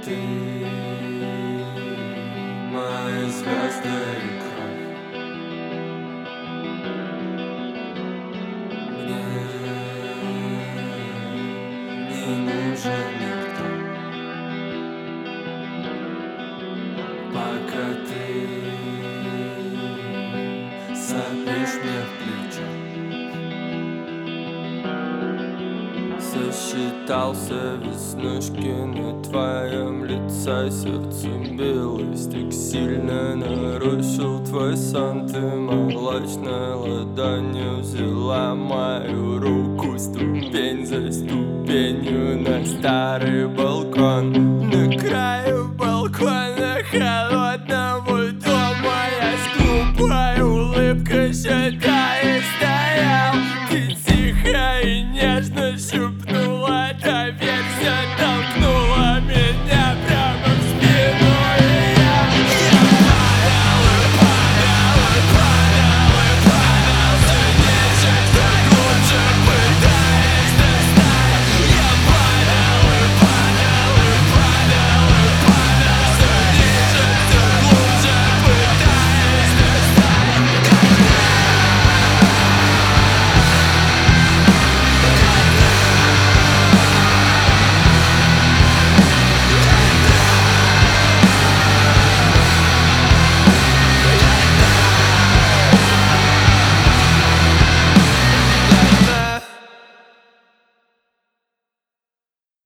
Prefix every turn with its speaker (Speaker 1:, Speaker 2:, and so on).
Speaker 1: ты моя звезда и кровь. Мне не нужен никто, пока ты сопишь мне в плечо. Сосчитался веснушки на твоем лице, сердце билось так сильно, нарушил твой сон. Ты молочной ладонью взяла мою руку, ступень за ступенью на старый балкон.